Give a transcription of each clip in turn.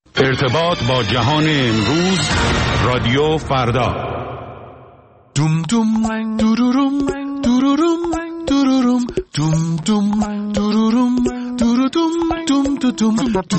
ارتباط با جهان امروز، رادیو فردا. دوم دوم دوروروم دوروروم دوروروم دوم دوم دوروروم دوروروم دوم دوم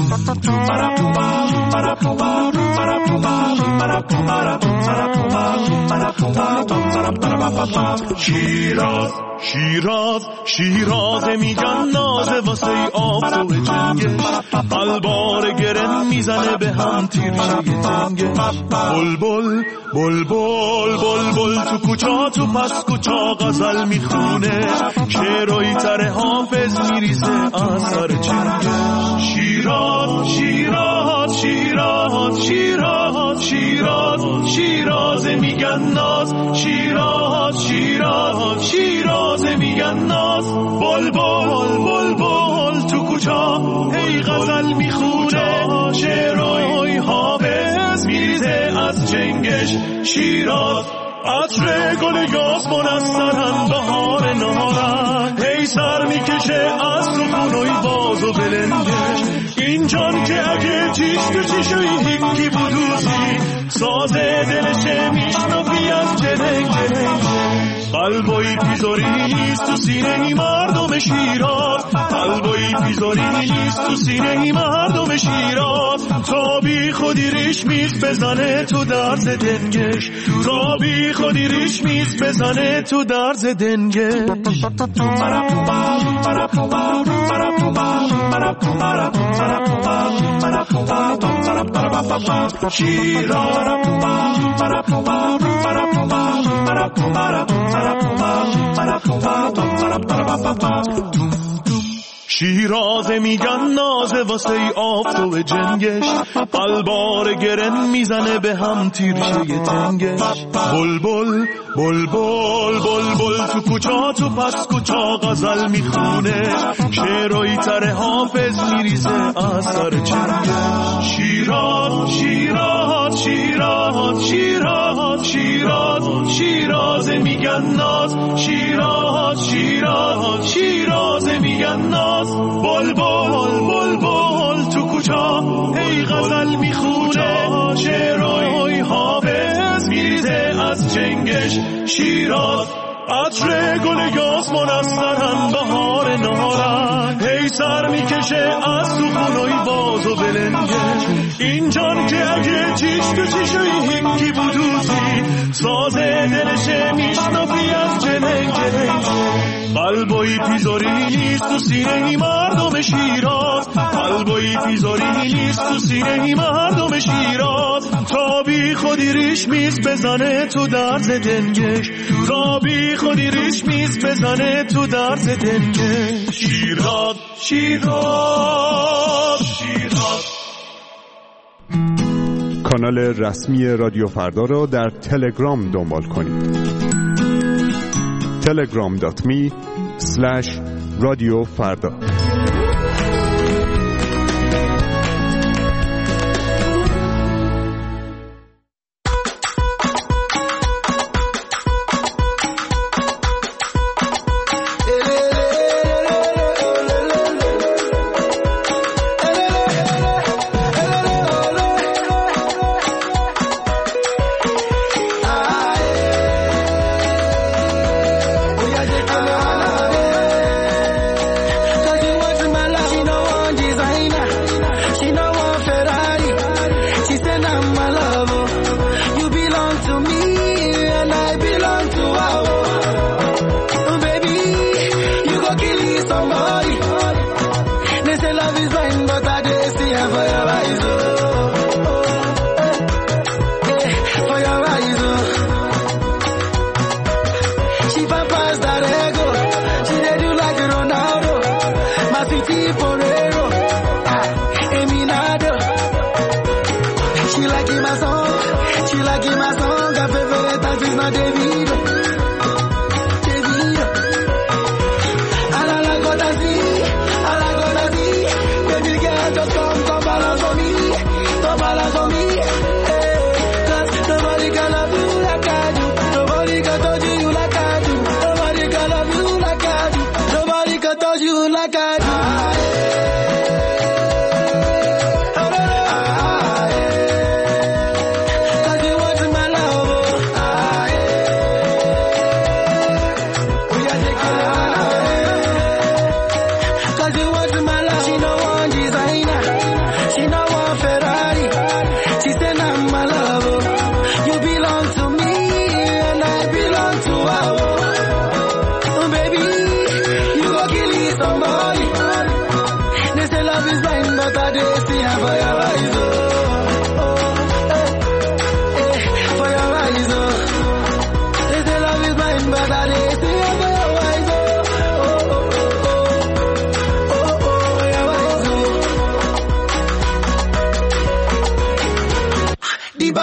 شیراز شیراز شیراز میگن نازه واسه آفتاب جنگش، قلبار گرن میزنه به هم تیرشه تنگش. بلبل بلبل بلبل تو کوچا تو پس کوچا غزل میخونه، شعرهای تره حافظ میریزه از سر چنگش. شیراز شیراز شیراز شیراز شیراز شیراز میگن ناز، شیراز شیراز شیراز میگن ناز. بلبل بلبل تو کوچا هی غزل میخونه، شعرهای حافظ میریزه از چنگش. شیراز عطر گل یاسمن از سرن بهار نهارن، هی سر میکشه از سخونوی باز و بلنگش. این جان که اگه چیش تو چیشوی هیکی بودوزی، سازه دلشه میشنفی از جنگ جنگ. قلبوی پیزاری نیست تو سینه ای مردم شیراز، قلبوی پیزاری نیست تو سینه ای مردم شیراز. تا بی خودی ریش میز بزنه تو درز دنگش، تا بی خودی ریش میز بزنه تو درز دنگش. شیراز میگن نازه واسه آفتاب جنگش، قلبار گرن میزنه به هم تیرشه تنگش. بلبل بلبل بلبل تو کوچا تو پس کوچا غزل میخونه، شعرهای تره حافظ میریزه از سر چنگش. شیراز شیراز شیراز شیراز شیراز شیراز میگن ناز، شیراز شیراز شیراز میگن ناز. بلبل بلبل تو کوچا هی غزل میخونه، شعرهای حافظ میریزه از چنگش. شیراز عطر گل یاسمن از سرن بهار نهارن، هی سر میکشه از سخونوی باز و بلنگش. این جان که اگه چیش تو چیشوی هیکی بودوزی، سازه دلشه میشنفی از جنگ جنگ. قلبوی پیزاری نیست تو سینه ای مردم شیراز، قلبوی پیزاری نیست تو سینه ای مردم شیراز. تا بی خودی ریش میز بزنه تو درز دنگش، تا بی خودی ریش میز بزنه تو درز دنگش. شیراز شیراز شیراز. کانال رسمی رادیو فردا را در تلگرام دنبال کنید. telegram.me/رادیو فردا. like I do.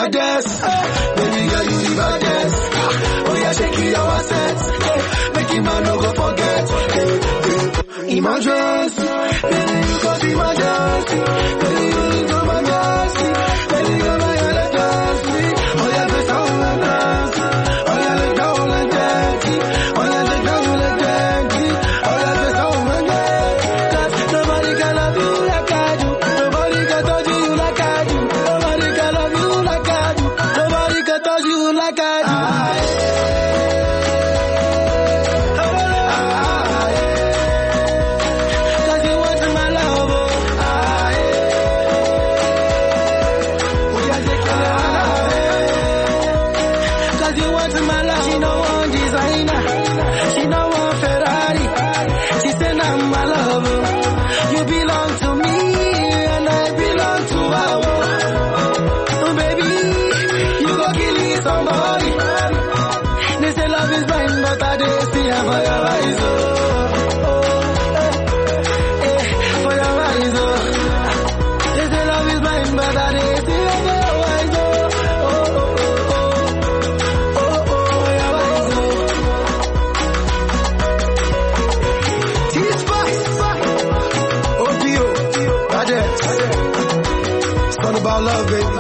baddest. Baby girl, you the baddest. Oh yeah, shake it your assets. Make him man no go forget. In my dress, baby you got be my dress. Baby you got my dress. Baby you got my dress. Oh yeah, go down and dance. Oh yeah, go down and dance. Oh yeah, go down and dance. Oh yeah, go down and dance. 'Cause nobody can love you like I do. Nobody can touch you like I do. Nobody can love you like I do. Nobody can touch you like I do. Love, baby.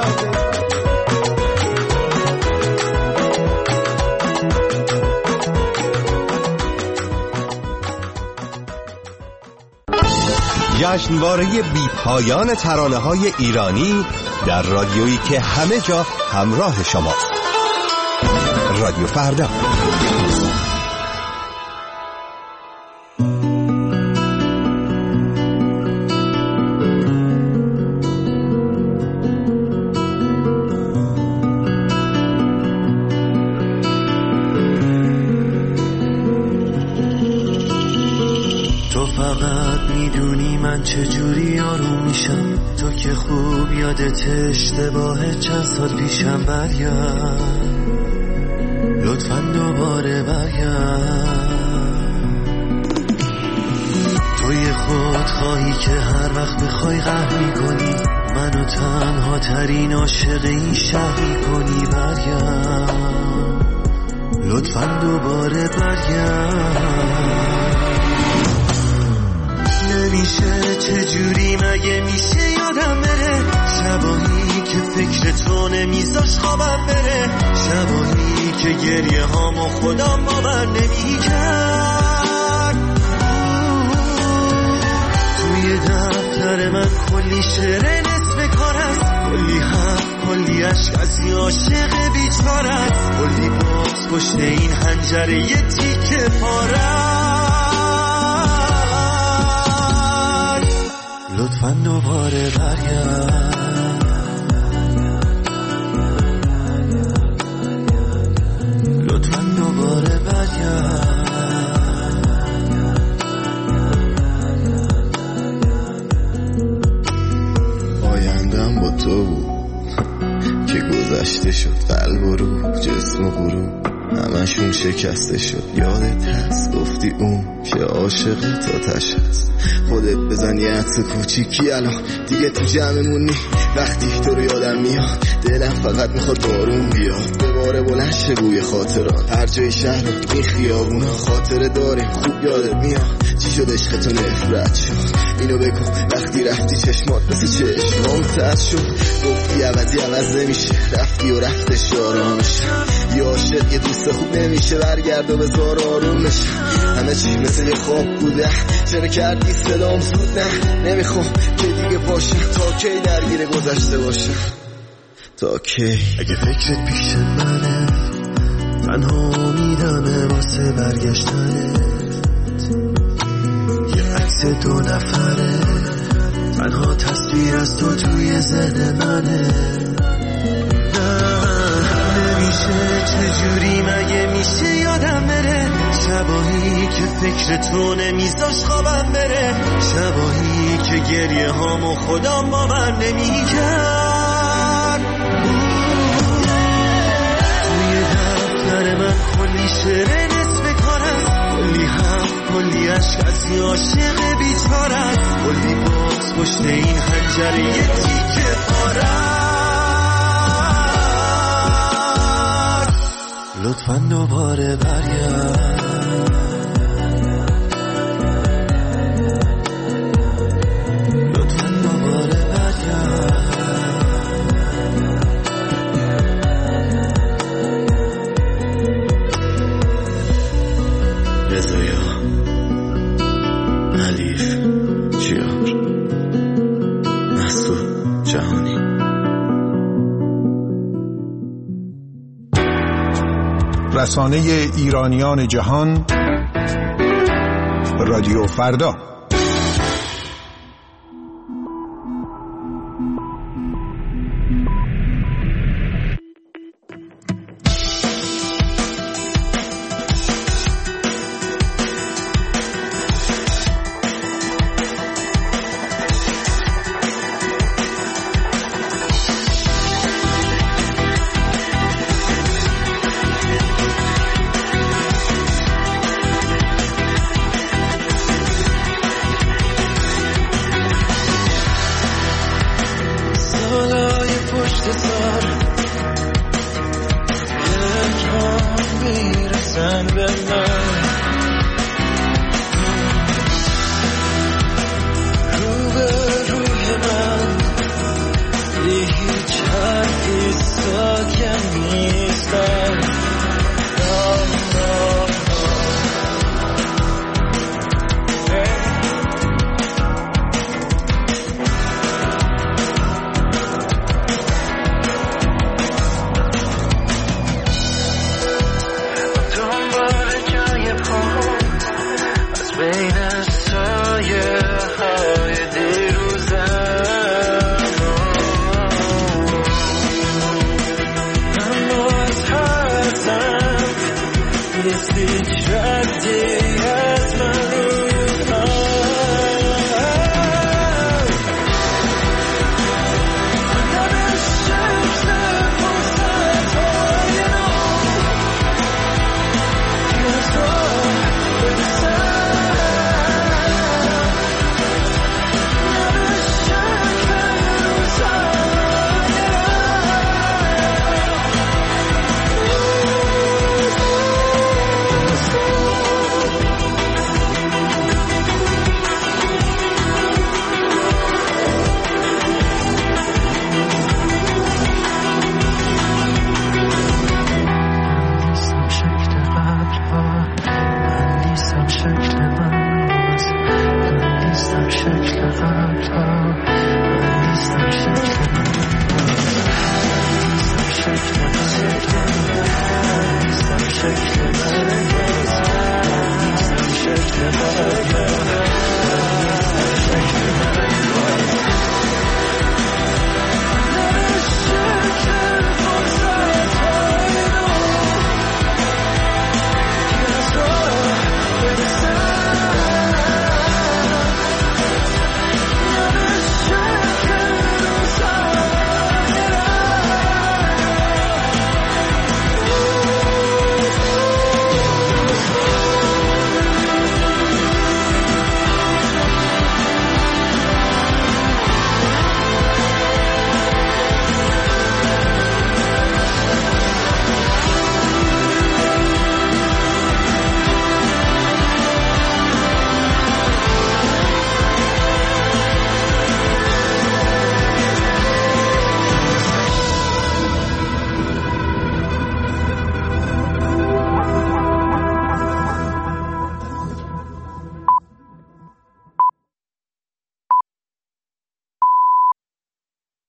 جشنواره بی پایان ترانه‌های ایرانی در رادیویی که همه جا همراه شماست. رادیو فردا. چجوری آروم میشم تو که خوب یادت اشتباه چند سال پیشم برگرد لطفاً دوباره برگرد توی خود خواهی که هر وقت بخوای قهر میکنی منو تنها ترین عاشق این شهر میکنی برگرد لطفاً دوباره برگرد نمیشه چجوری مگه میشه یادم بره شبایی که فکر تو نمیذاش خوابم بره شبایی که گریه هامو خودم باور نمیکرد توی دفتر من کلی شعر نصف کار است کلی حرف کلی عشق از یه عاشق بیچاره است کلی باز پشت این حنجره یه تیکه پاره لطفاً دوباره برگرد لطفاً دوباره برگرد آیندم با تو بود که گذشته شد قلب و روح جسم و غروب همشون شکسته شد یادت هست گفتی اون که عاشق تاتش هست خودت بزن یه عطس کوچیکی الان دیگه تو جمعمونی وقتی تو رو یادم میاد دلم فقط میخواد بارون بیاد دوباره بلند شه بوی خاطرات هر جای شهر این خیابونا خاطره داریم خوب یادت میاد چی شد عشقتو نفرت شد اینو بگو وقتی رفتی چشمات مثل چشمام ترد شد گفتی عوض نمیشه رفتی و رفتش آرامش یه عاشق یه دوست خوب نمیشه برگرد و بذار آرومش همه چی مثل یه خواب بوده چرا کردی صدام زود نه نمیخوام که دیگه باشم تا کی درگیر گذشته باشم تا کی اگه فکرت پیش منه تنها امیدمه واسه برگشتنت یه عکس دو نفره تنها تصویر از تو توی ذهن منه نمیشه چجوری مگه میشه یادم بره شبایی که فکر تو نمیذاش خوابم بره شبایی که گریه هامو خودم باور نمیکرد توی دفتر من کلی شعر نصف کار است کلی حرف کلی عشق از یه عاشق بیچاره است کلی باز پشت این حنجره یه تیکه پاره لطفاً دوباره برگرد لطفاً دوباره برگرد رضایا حلیف جیار مسعود جهانی. رسانه ایرانیان جهان، رادیو فردا.